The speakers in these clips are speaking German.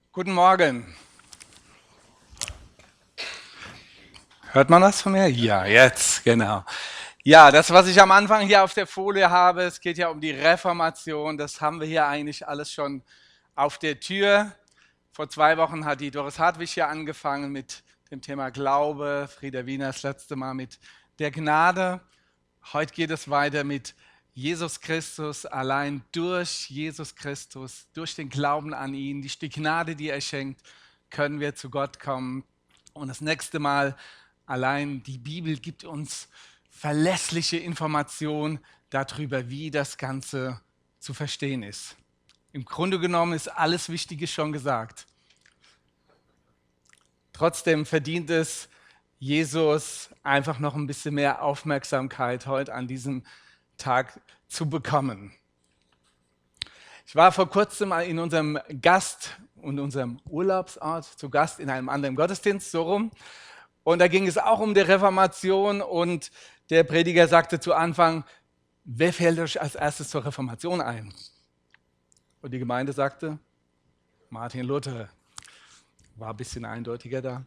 Guten Morgen. Hört man das von mir? Ja, jetzt, genau. Ja, das, was ich am Anfang hier auf der Folie habe, es geht ja um die Reformation. Das haben wir hier eigentlich alles schon auf der Tür. Vor 2 Wochen hat die Doris Hartwig hier angefangen mit dem Thema Glaube. Frieda Wiener das letzte Mal mit der Gnade. Heute geht es weiter mit Jesus Christus. Allein durch Jesus Christus, durch den Glauben an ihn, durch die Gnade, die er schenkt, können wir zu Gott kommen. Und das nächste Mal, allein die Bibel gibt uns verlässliche Informationen darüber, wie das Ganze zu verstehen ist. Im Grunde genommen ist alles Wichtige schon gesagt. Trotzdem verdient es Jesus einfach noch ein bisschen mehr Aufmerksamkeit heute an diesem Tag zu bekommen. Ich war vor kurzem in unserem unserem Urlaubsort zu Gast in einem anderen Gottesdienst, so rum. Und da ging es auch um die Reformation und der Prediger sagte zu Anfang, wer fällt euch als erstes zur Reformation ein? Und die Gemeinde sagte, Martin Luther. War ein bisschen eindeutiger da.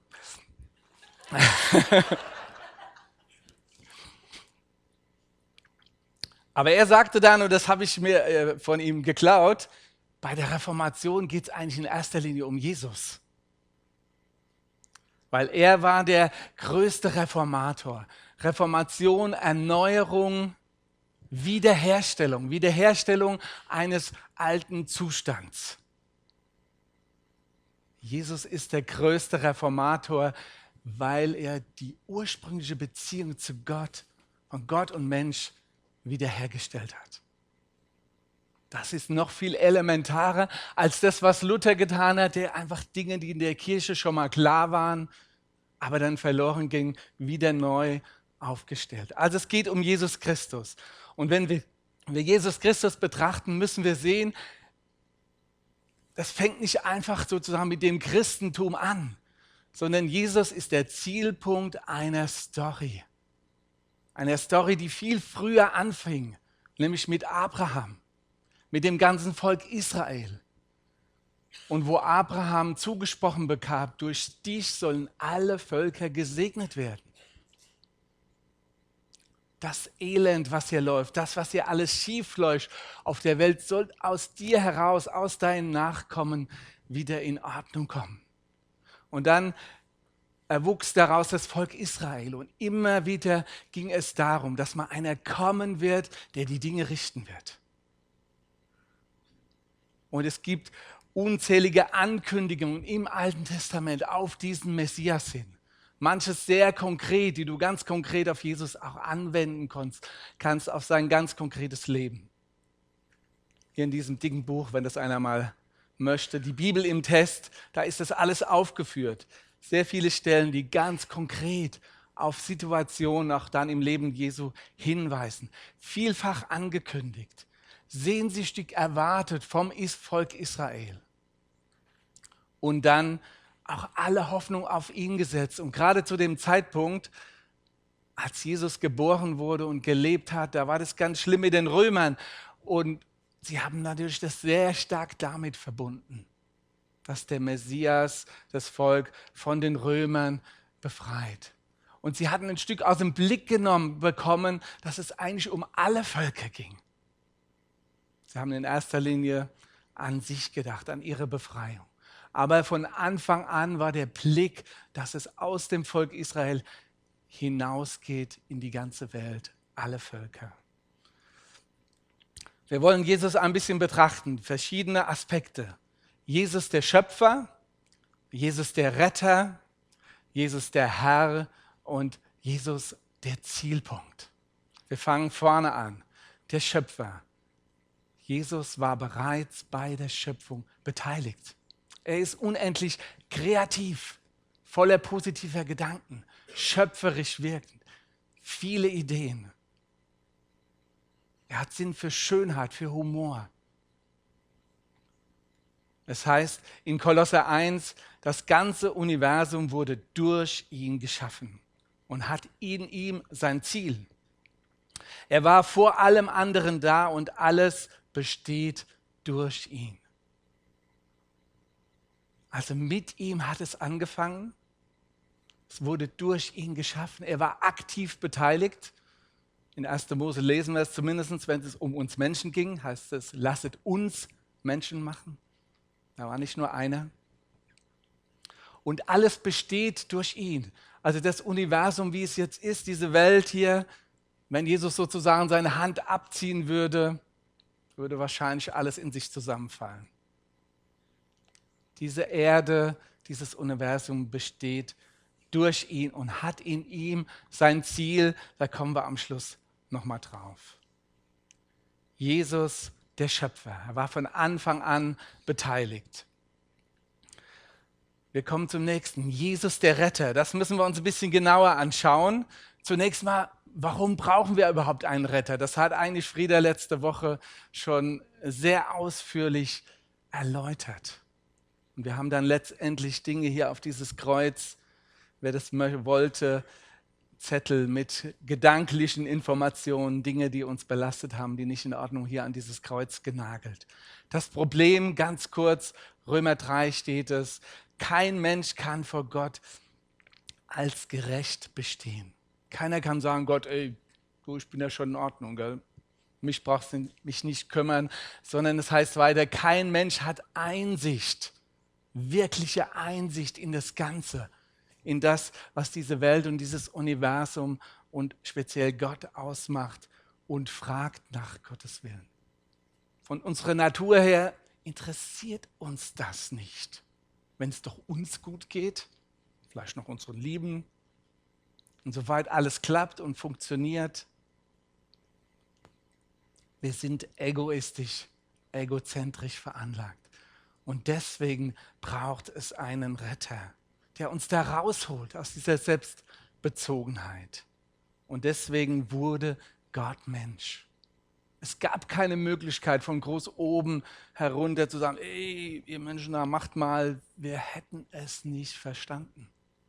Aber er sagte dann, und das habe ich mir von ihm geklaut, bei der Reformation geht es eigentlich in erster Linie um Jesus. Weil er war der größte Reformator. Reformation, Erneuerung, Wiederherstellung eines alten Zustands. Jesus ist der größte Reformator, weil er die ursprüngliche Beziehung zu Gott, von Gott und Mensch, wiederhergestellt hat. Das ist noch viel elementarer als das, was Luther getan hat, der einfach Dinge, die in der Kirche schon mal klar waren, aber dann verloren gingen, wieder neu aufgestellt. Also es geht um Jesus Christus. Und wenn wir Jesus Christus betrachten, müssen wir sehen, das fängt nicht einfach sozusagen mit dem Christentum an, sondern Jesus ist der Zielpunkt einer Story. Einer Story, die viel früher anfing, nämlich mit Abraham, mit dem ganzen Volk Israel. Und wo Abraham zugesprochen bekam, durch dich sollen alle Völker gesegnet werden. Das Elend, was hier läuft, das, was hier alles schief läuft auf der Welt, soll aus dir heraus, aus deinen Nachkommen wieder in Ordnung kommen. Und dann erwuchs daraus das Volk Israel. Und immer wieder ging es darum, dass mal einer kommen wird, der die Dinge richten wird. Und es gibt unzählige Ankündigungen im Alten Testament auf diesen Messias hin. Manches sehr konkret, die du ganz konkret auf Jesus auch anwenden kannst auf sein ganz konkretes Leben. Hier in diesem dicken Buch, wenn das einer mal möchte, die Bibel im Test, da ist das alles aufgeführt. Sehr viele Stellen, die ganz konkret auf Situationen auch dann im Leben Jesu hinweisen. Vielfach angekündigt, sehnsüchtig erwartet vom Volk Israel. Und dann auch alle Hoffnung auf ihn gesetzt. Und gerade zu dem Zeitpunkt, als Jesus geboren wurde und gelebt hat, da war das ganz schlimm mit den Römern. Und sie haben natürlich das sehr stark damit verbunden, dass der Messias das Volk von den Römern befreit. Und sie hatten ein Stück aus dem Blick genommen bekommen, dass es eigentlich um alle Völker ging. Sie haben in erster Linie an sich gedacht, an ihre Befreiung. Aber von Anfang an war der Blick, dass es aus dem Volk Israel hinausgeht in die ganze Welt, alle Völker. Wir wollen Jesus ein bisschen betrachten, verschiedene Aspekte. Jesus der Schöpfer, Jesus der Retter, Jesus der Herr und Jesus der Zielpunkt. Wir fangen vorne an. Der Schöpfer. Jesus war bereits bei der Schöpfung beteiligt. Er ist unendlich kreativ, voller positiver Gedanken, schöpferisch wirkend, viele Ideen. Er hat Sinn für Schönheit, für Humor. Es heißt in Kolosser 1, das ganze Universum wurde durch ihn geschaffen und hat in ihm sein Ziel. Er war vor allem anderen da und alles besteht durch ihn. Also mit ihm hat es angefangen. Es wurde durch ihn geschaffen. Er war aktiv beteiligt. In 1. Mose lesen wir es zumindest, wenn es um uns Menschen ging, heißt es, lasset uns Menschen machen. Da war nicht nur einer. Und alles besteht durch ihn. Also das Universum, wie es jetzt ist, diese Welt hier, wenn Jesus sozusagen seine Hand abziehen würde, würde wahrscheinlich alles in sich zusammenfallen. Diese Erde, dieses Universum besteht durch ihn und hat in ihm sein Ziel. Da kommen wir am Schluss nochmal drauf. Jesus, der Schöpfer, er war von Anfang an beteiligt. Wir kommen zum nächsten. Jesus, der Retter. Das müssen wir uns ein bisschen genauer anschauen. Zunächst mal, warum brauchen wir überhaupt einen Retter? Das hat eigentlich Frieda letzte Woche schon sehr ausführlich erläutert. Und wir haben dann letztendlich Dinge hier auf dieses Kreuz, wer das wollte, Zettel mit gedanklichen Informationen, Dinge, die uns belastet haben, die nicht in Ordnung, hier an dieses Kreuz genagelt. Das Problem, ganz kurz, Römer 3 steht es, kein Mensch kann vor Gott als gerecht bestehen. Keiner kann sagen, Gott, ey, du, ich bin ja schon in Ordnung, gell? Mich brauchst du mich nicht kümmern, sondern es heißt weiter, kein Mensch hat Einsicht, wirkliche Einsicht in das Ganze, in das, was diese Welt und dieses Universum und speziell Gott ausmacht und fragt nach Gottes Willen. Von unserer Natur her interessiert uns das nicht. Wenn es doch uns gut geht, vielleicht noch unseren Lieben und soweit alles klappt und funktioniert. Wir sind egoistisch, egozentrisch veranlagt. Und deswegen braucht es einen Retter, der uns da rausholt aus dieser Selbstbezogenheit. Und deswegen wurde Gott Mensch. Es gab keine Möglichkeit von groß oben herunter zu sagen, ey, ihr Menschen da, macht mal. Wir hätten es nicht verstanden.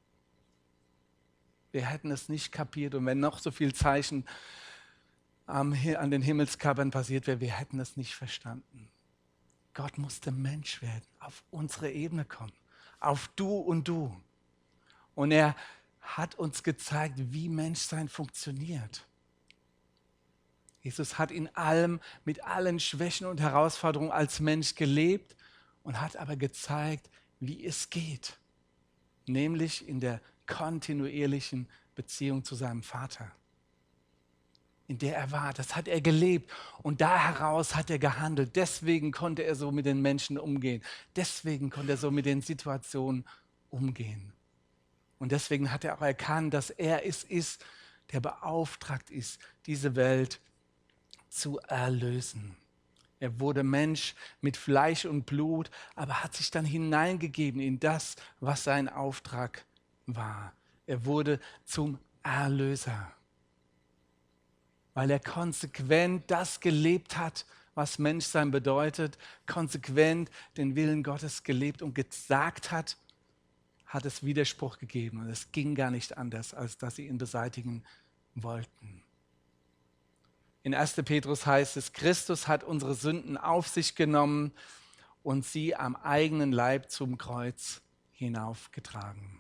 Wir hätten es nicht kapiert. Und wenn noch so viel Zeichen an den Himmelskörpern passiert wäre, wir hätten es nicht verstanden. Gott musste Mensch werden, auf unsere Ebene kommen, auf du und du. Und er hat uns gezeigt, wie Menschsein funktioniert. Jesus hat in allem, mit allen Schwächen und Herausforderungen als Mensch gelebt und hat aber gezeigt, wie es geht. Nämlich in der kontinuierlichen Beziehung zu seinem Vater, in der er war. Das hat er gelebt und da heraus hat er gehandelt. Deswegen konnte er so mit den Menschen umgehen. Deswegen konnte er so mit den Situationen umgehen. Und deswegen hat er auch erkannt, dass er es ist, der beauftragt ist, diese Welt zu erlösen. Er wurde Mensch mit Fleisch und Blut, aber hat sich dann hineingegeben in das, was sein Auftrag war. Er wurde zum Erlöser, weil er konsequent das gelebt hat, was Menschsein bedeutet, konsequent den Willen Gottes gelebt und gesagt hat, hat es Widerspruch gegeben. Und es ging gar nicht anders, als dass sie ihn beseitigen wollten. In 1. Petrus heißt es, Christus hat unsere Sünden auf sich genommen und sie am eigenen Leib zum Kreuz hinaufgetragen.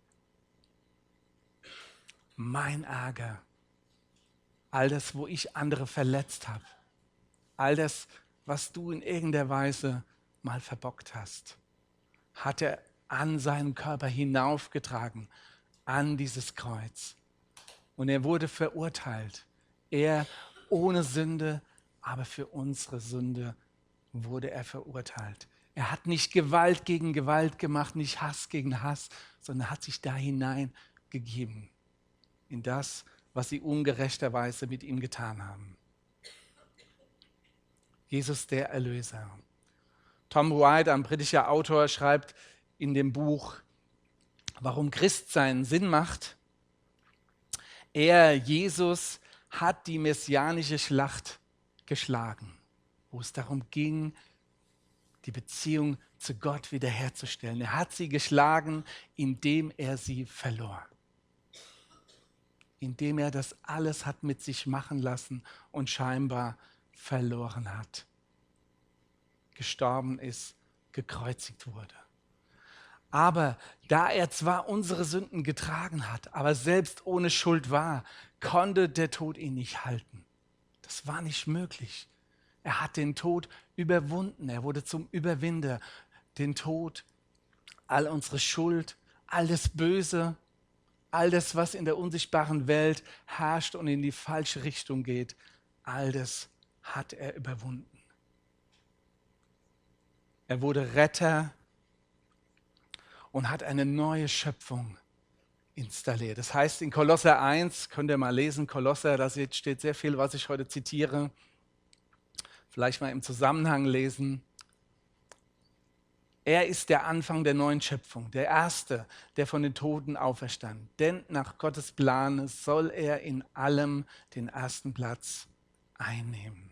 Mein Ärger, all das, wo ich andere verletzt habe, all das, was du in irgendeiner Weise mal verbockt hast, hat er an seinen Körper hinaufgetragen, an dieses Kreuz. Und er wurde verurteilt. Er ohne Sünde, aber für unsere Sünde wurde er verurteilt. Er hat nicht Gewalt gegen Gewalt gemacht, nicht Hass gegen Hass, sondern hat sich da hineingegeben in das, was sie ungerechterweise mit ihm getan haben. Jesus, der Erlöser. Tom White, ein britischer Autor, schreibt in dem Buch, warum Christsein Sinn macht. Er, Jesus, hat die messianische Schlacht geschlagen, wo es darum ging, die Beziehung zu Gott wiederherzustellen. Er hat sie geschlagen, indem er sie verlor. Indem er das alles hat mit sich machen lassen und scheinbar verloren hat. Gestorben ist, gekreuzigt wurde. Aber da er zwar unsere Sünden getragen hat, aber selbst ohne Schuld war, konnte der Tod ihn nicht halten. Das war nicht möglich. Er hat den Tod überwunden. Er wurde zum Überwinder. Den Tod, all unsere Schuld, all das Böse, all das, was in der unsichtbaren Welt herrscht und in die falsche Richtung geht, all das hat er überwunden. Er wurde Retter und hat eine neue Schöpfung installiert. Das heißt, in Kolosser 1, könnt ihr mal lesen, Kolosser, da steht sehr viel, was ich heute zitiere. Vielleicht mal im Zusammenhang lesen. Er ist der Anfang der neuen Schöpfung, der Erste, der von den Toten auferstand. Denn nach Gottes Plan soll er in allem den ersten Platz einnehmen.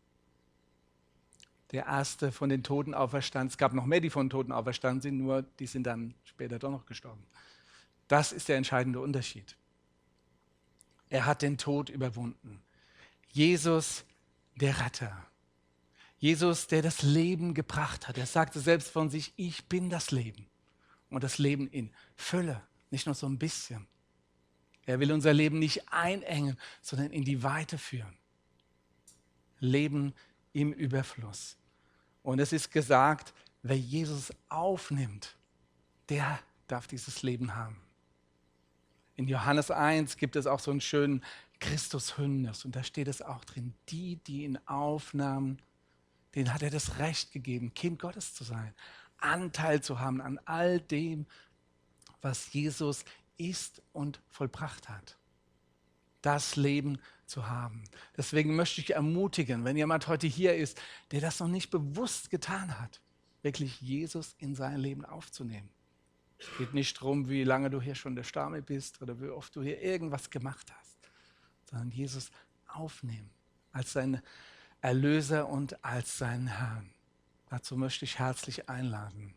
Der Erste von den Toten auferstand. Es gab noch mehr, die von den Toten auferstanden sind, nur die sind dann später doch noch gestorben. Das ist der entscheidende Unterschied. Er hat den Tod überwunden. Jesus, der Retter. Jesus, der das Leben gebracht hat. Er sagte selbst von sich, ich bin das Leben. Und das Leben in Fülle, nicht nur so ein bisschen. Er will unser Leben nicht einengen, sondern in die Weite führen. Leben im Überfluss. Und es ist gesagt, wer Jesus aufnimmt, der darf dieses Leben haben. In Johannes 1 gibt es auch so einen schönen Christus-Hymnus und da steht es auch drin, die ihn aufnahmen, denen hat er das Recht gegeben, Kind Gottes zu sein, Anteil zu haben an all dem, was Jesus ist und vollbracht hat. Das Leben zu haben. Deswegen möchte ich ermutigen, wenn jemand heute hier ist, der das noch nicht bewusst getan hat, wirklich Jesus in sein Leben aufzunehmen. Es geht nicht darum, wie lange du hier schon der Stamme bist oder wie oft du hier irgendwas gemacht hast, sondern Jesus aufnehmen als seinen Erlöser und als seinen Herrn. Dazu möchte ich herzlich einladen.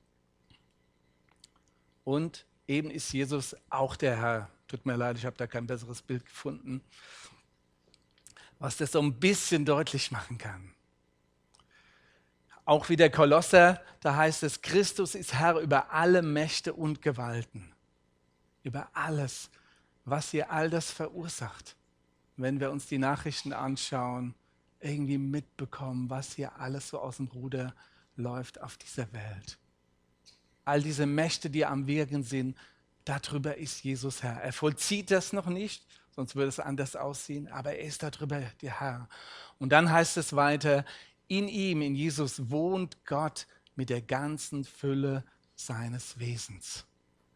Und eben ist Jesus auch der Herr. Tut mir leid, ich habe da kein besseres Bild gefunden, was das so ein bisschen deutlich machen kann. Auch wie der Kolosser, da heißt es, Christus ist Herr über alle Mächte und Gewalten. Über alles, was hier all das verursacht. Wenn wir uns die Nachrichten anschauen, irgendwie mitbekommen, was hier alles so aus dem Ruder läuft auf dieser Welt. All diese Mächte, die am Wirken sind, darüber ist Jesus Herr. Er vollzieht das noch nicht, sonst würde es anders aussehen, aber er ist darüber der Herr. Und dann heißt es weiter, in ihm, in Jesus, wohnt Gott mit der ganzen Fülle seines Wesens.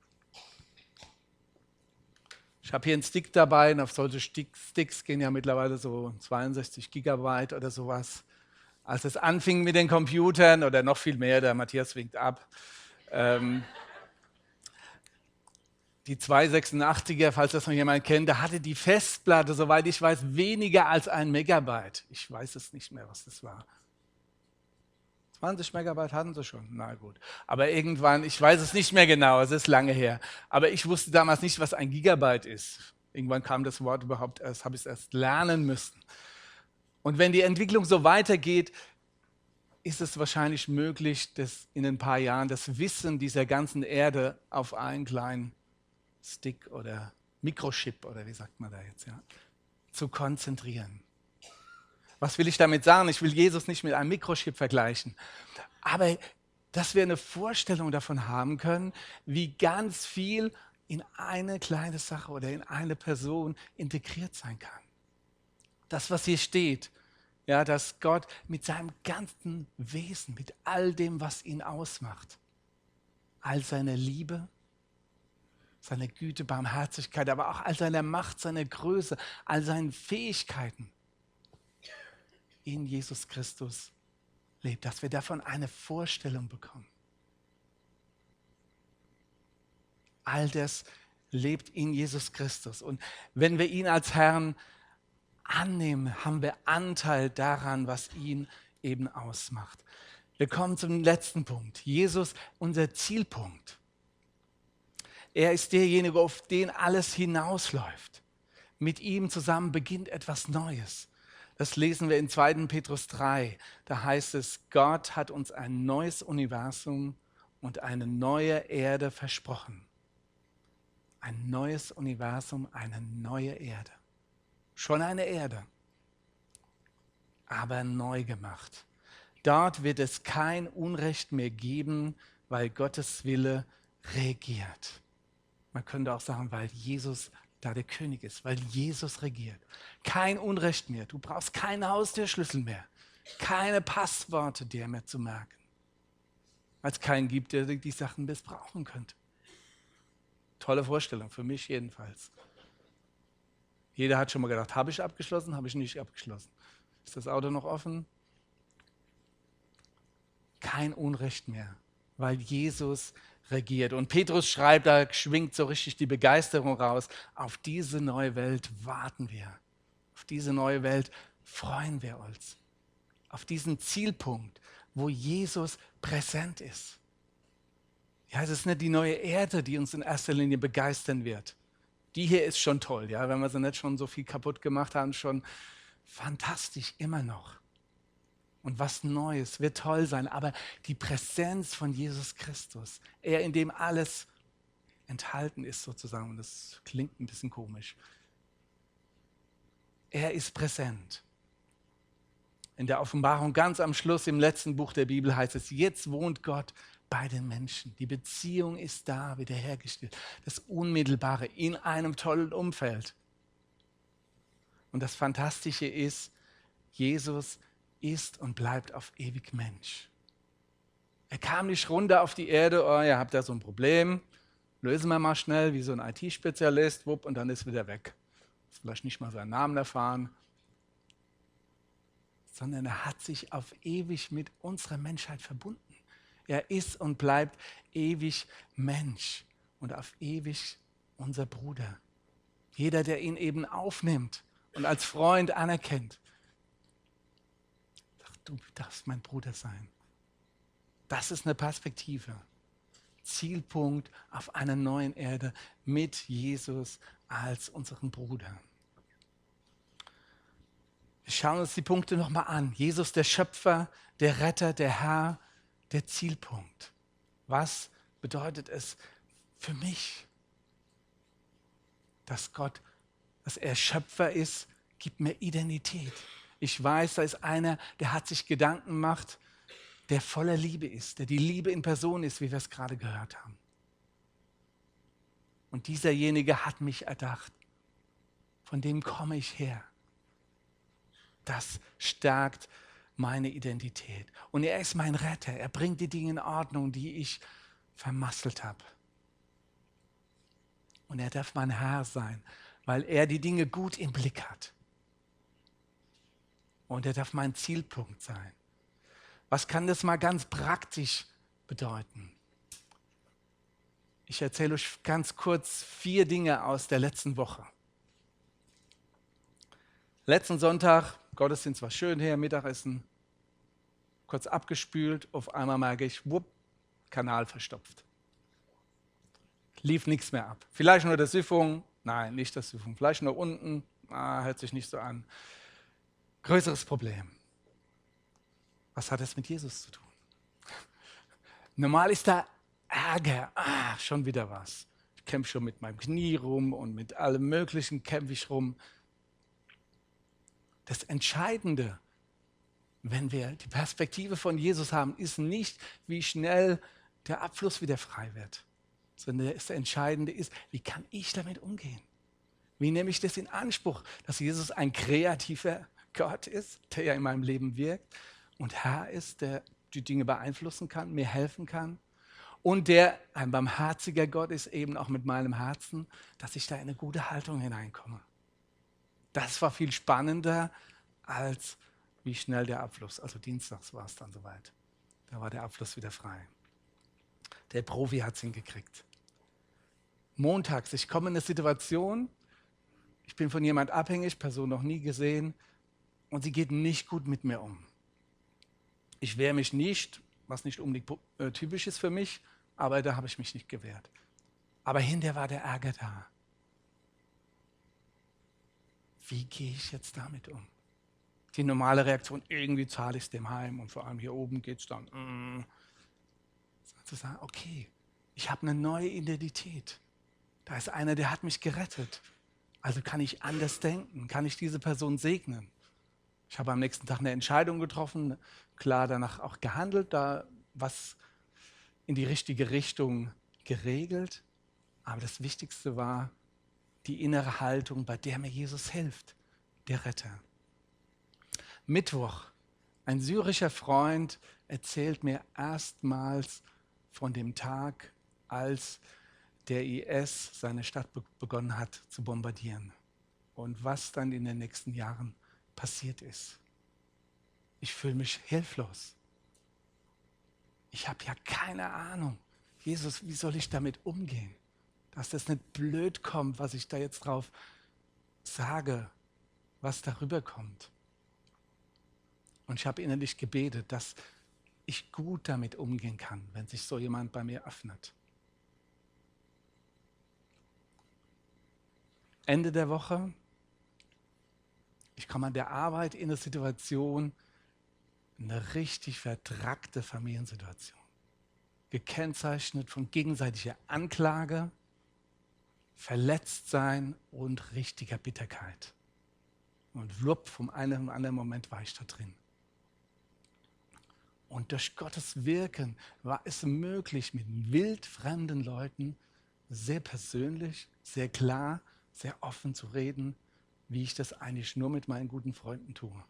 Ich habe hier einen Stick dabei und auf solche Sticks gehen ja mittlerweile so 62 Gigabyte oder sowas. Als es anfing mit den Computern oder noch viel mehr, der Matthias winkt ab, die 286er, falls das noch jemand kennt, da hatte die Festplatte, soweit ich weiß, weniger als 1 Megabyte. Ich weiß es nicht mehr, was das war. 20 Megabyte hatten sie schon, na gut. Aber irgendwann, ich weiß es nicht mehr genau, es ist lange her. Aber ich wusste damals nicht, was 1 Gigabyte ist. Irgendwann kam das Wort überhaupt erst, habe ich es erst lernen müssen. Und wenn die Entwicklung so weitergeht, ist es wahrscheinlich möglich, dass in ein paar Jahren das Wissen dieser ganzen Erde auf einen kleinen Stick oder Mikrochip oder wie sagt man da jetzt, ja, zu konzentrieren. Was will ich damit sagen? Ich will Jesus nicht mit einem Mikrochip vergleichen, aber dass wir eine Vorstellung davon haben können, wie ganz viel in eine kleine Sache oder in eine Person integriert sein kann. Das, was hier steht, ja, dass Gott mit seinem ganzen Wesen, mit all dem, was ihn ausmacht, all seiner Liebe, seiner Güte, Barmherzigkeit, aber auch all seiner Macht, seiner Größe, all seinen Fähigkeiten in Jesus Christus lebt, dass wir davon eine Vorstellung bekommen. All das lebt in Jesus Christus. Und wenn wir ihn als Herrn annehmen, haben wir Anteil daran, was ihn eben ausmacht. Wir kommen zum letzten Punkt. Jesus, unser Zielpunkt. Er ist derjenige, auf den alles hinausläuft. Mit ihm zusammen beginnt etwas Neues. Das lesen wir in 2. Petrus 3. Da heißt es, Gott hat uns ein neues Universum und eine neue Erde versprochen. Ein neues Universum, eine neue Erde. Schon eine Erde, aber neu gemacht. Dort wird es kein Unrecht mehr geben, weil Gottes Wille regiert. Man könnte auch sagen, weil Jesus da der König ist, weil Jesus regiert. Kein Unrecht mehr. Du brauchst keine Haustürschlüssel mehr. Keine Passworte dir mehr zu merken. Weil es keinen gibt, der die Sachen missbrauchen könnte. Tolle Vorstellung, für mich jedenfalls. Jeder hat schon mal gedacht, habe ich abgeschlossen, habe ich nicht abgeschlossen. Ist das Auto noch offen? Kein Unrecht mehr, weil Jesus regiert. Und Petrus schreibt, da schwingt so richtig die Begeisterung raus. Auf diese neue Welt warten wir. Auf diese neue Welt freuen wir uns. Auf diesen Zielpunkt, wo Jesus präsent ist. Ja, es ist nicht die neue Erde, die uns in erster Linie begeistern wird. Die hier ist schon toll, ja, wenn wir sie nicht schon so viel kaputt gemacht haben, schon fantastisch, immer noch. Und was Neues wird toll sein, aber die Präsenz von Jesus Christus, er, in dem alles enthalten ist sozusagen, und das klingt ein bisschen komisch, er ist präsent. In der Offenbarung ganz am Schluss im letzten Buch der Bibel heißt es, jetzt wohnt Gott bei den Menschen. Die Beziehung ist da, wiederhergestellt. Das Unmittelbare in einem tollen Umfeld. Und das Fantastische ist, Jesus ist und bleibt auf ewig Mensch. Er kam nicht runter auf die Erde, oh, ihr habt da so ein Problem, lösen wir mal schnell, wie so ein IT-Spezialist, wupp, und dann ist wieder weg. Vielleicht nicht mal seinen Namen erfahren. Sondern er hat sich auf ewig mit unserer Menschheit verbunden. Er ist und bleibt ewig Mensch und auf ewig unser Bruder. Jeder, der ihn eben aufnimmt und als Freund anerkennt, sagt, du darfst mein Bruder sein. Das ist eine Perspektive. Zielpunkt auf einer neuen Erde mit Jesus als unserem Bruder. Wir schauen uns die Punkte nochmal an. Jesus, der Schöpfer, der Retter, der Herr, der Zielpunkt. Was bedeutet es für mich, dass Gott, dass er Schöpfer ist, gibt mir Identität. Ich weiß, da ist einer, der hat sich Gedanken gemacht, der voller Liebe ist, der die Liebe in Person ist, wie wir es gerade gehört haben. Und dieserjenige hat mich erdacht. Von dem komme ich her. Das stärkt meine Identität. Und er ist mein Retter. Er bringt die Dinge in Ordnung, die ich vermasselt habe. Und er darf mein Herr sein, weil er die Dinge gut im Blick hat. Und er darf mein Zielpunkt sein. Was kann das mal ganz praktisch bedeuten? Ich erzähle euch ganz kurz 4 Dinge aus der letzten Woche. Letzten Sonntag, Gottesdienst war schön hier, Mittagessen, kurz abgespült, auf einmal merke ich, wupp, Kanal verstopft. Lief nichts mehr ab. Vielleicht nur der Siphon, nein, nicht das Siphon, vielleicht nur unten, hört sich nicht so an. Größeres Problem. Was hat das mit Jesus zu tun? Normal ist da Ärger, schon wieder was. Ich kämpfe schon mit meinem Knie rum und mit allem Möglichen kämpfe ich rum. Das Entscheidende, wenn wir die Perspektive von Jesus haben, ist nicht, wie schnell der Abfluss wieder frei wird, sondern das Entscheidende ist, wie kann ich damit umgehen? Wie nehme ich das in Anspruch, dass Jesus ein kreativer Gott ist, der ja in meinem Leben wirkt und Herr ist, der die Dinge beeinflussen kann, mir helfen kann und der ein barmherziger Gott ist, eben auch mit meinem Herzen, dass ich da in eine gute Haltung hineinkomme. Das war viel spannender, als wie schnell der Abfluss, also dienstags war es dann soweit. Da war der Abfluss wieder frei. Der Profi hat es hingekriegt. Montags, ich komme in eine Situation, ich bin von jemand abhängig, Person noch nie gesehen, und sie geht nicht gut mit mir um. Ich wehre mich nicht, was nicht unbedingt typisch ist für mich, aber da habe ich mich nicht gewehrt. Aber hinterher war der Ärger da. Wie gehe ich jetzt damit um? Die normale Reaktion, irgendwie zahle ich es dem heim und vor allem hier oben geht es dann. sondern zu sagen, okay, ich habe eine neue Identität. Da ist einer, der hat mich gerettet. Also kann ich anders denken, kann ich diese Person segnen. Ich habe am nächsten Tag eine Entscheidung getroffen, klar danach auch gehandelt, da was in die richtige Richtung geregelt. Aber das Wichtigste war die innere Haltung, bei der mir Jesus hilft, der Retter. Mittwoch, ein syrischer Freund erzählt mir erstmals von dem Tag, als der IS seine Stadt begonnen hat zu bombardieren und was dann in den nächsten Jahren passiert ist. Ich fühle mich hilflos. Ich habe ja keine Ahnung. Jesus, wie soll ich damit umgehen? Dass das nicht blöd kommt, was ich da jetzt drauf sage, was darüber kommt. Und ich habe innerlich gebetet, dass ich gut damit umgehen kann, wenn sich so jemand bei mir öffnet. Ende der Woche, ich komme an der Arbeit in eine Situation, eine richtig vertrackte Familiensituation. Gekennzeichnet von gegenseitiger Anklage, Verletztsein und richtiger Bitterkeit. Und flupp, vom einen und anderen Moment war ich da drin. Und durch Gottes Wirken war es möglich, mit wildfremden Leuten sehr persönlich, sehr klar, sehr offen zu reden, wie ich das eigentlich nur mit meinen guten Freunden tue.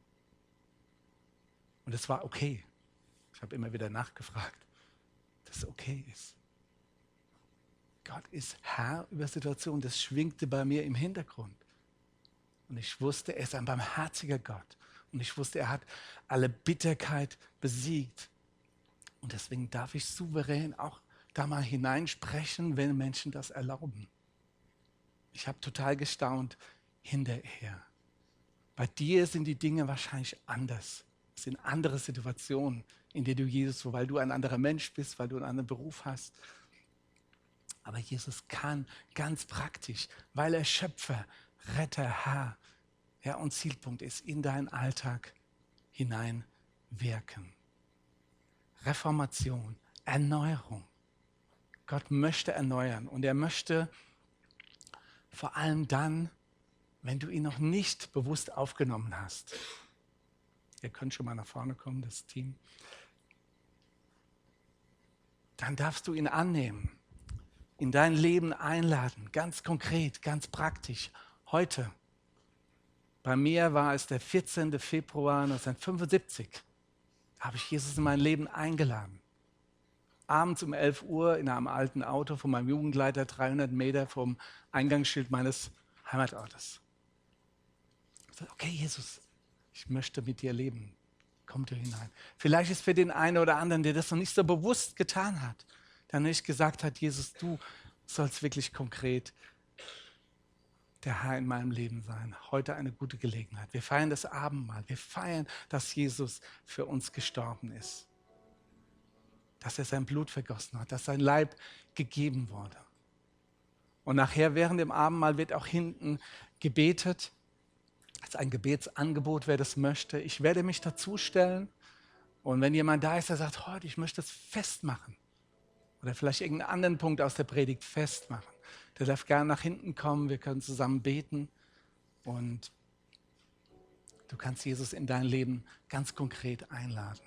Und es war okay. Ich habe immer wieder nachgefragt, dass es okay ist. Gott ist Herr über Situationen. Das schwingte bei mir im Hintergrund. Und ich wusste, er ist ein barmherziger Gott. Und ich wusste, er hat alle Bitterkeit besiegt. Und deswegen darf ich souverän auch da mal hineinsprechen, wenn Menschen das erlauben. Ich habe total gestaunt hinterher. Bei dir sind die Dinge wahrscheinlich anders. Es sind andere Situationen, in denen du Jesus, weil du ein anderer Mensch bist, weil du einen anderen Beruf hast. Aber Jesus kann ganz praktisch, weil er Schöpfer, Retter, Herr, und Zielpunkt ist, in deinen Alltag hineinwirken. Reformation, Erneuerung. Gott möchte erneuern und er möchte vor allem dann, wenn du ihn noch nicht bewusst aufgenommen hast. Ihr könnt schon mal nach vorne kommen, das Team. Dann darfst du ihn annehmen, in dein Leben einladen, ganz konkret, ganz praktisch. Heute, bei mir war es der 14. Februar 1975, da habe ich Jesus in mein Leben eingeladen. Abends um 11 Uhr in einem alten Auto von meinem Jugendleiter, 300 Meter vom Eingangsschild meines Heimatautos. Ich sagte, okay, Jesus, ich möchte mit dir leben. Komm du hinein. Vielleicht ist für den einen oder anderen, der das noch nicht so bewusst getan hat, der nicht gesagt hat, Jesus, du sollst wirklich konkret der Herr in meinem Leben sein. Heute eine gute Gelegenheit. Wir feiern das Abendmahl. Wir feiern, dass Jesus für uns gestorben ist. Dass er sein Blut vergossen hat, dass sein Leib gegeben wurde. Und nachher während dem Abendmahl wird auch hinten gebetet. Das ist ein Gebetsangebot, wer das möchte. Ich werde mich dazustellen. Und wenn jemand da ist, der sagt, heute, ich möchte das festmachen. Oder vielleicht irgendeinen anderen Punkt aus der Predigt festmachen. Der darf gerne nach hinten kommen. Wir können zusammen beten. Und du kannst Jesus in dein Leben ganz konkret einladen.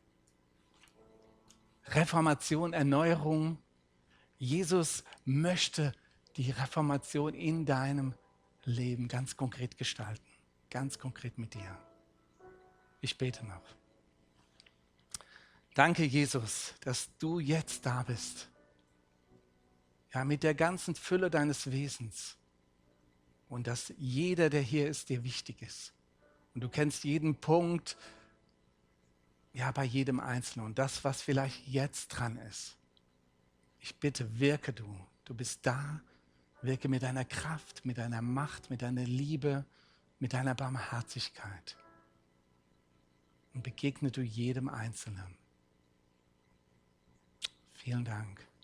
Reformation, Erneuerung. Jesus möchte die Reformation in deinem Leben ganz konkret gestalten. Ganz konkret mit dir. Ich bete noch. Danke, Jesus, dass du jetzt da bist. Ja, mit der ganzen Fülle deines Wesens. Und dass jeder, der hier ist, dir wichtig ist. Und du kennst jeden Punkt, ja, bei jedem Einzelnen. Und das, was vielleicht jetzt dran ist. Ich bitte, wirke du. Du bist da. Wirke mit deiner Kraft, mit deiner Macht, mit deiner Liebe, mit deiner Barmherzigkeit. Und begegne du jedem Einzelnen. Vielen Dank.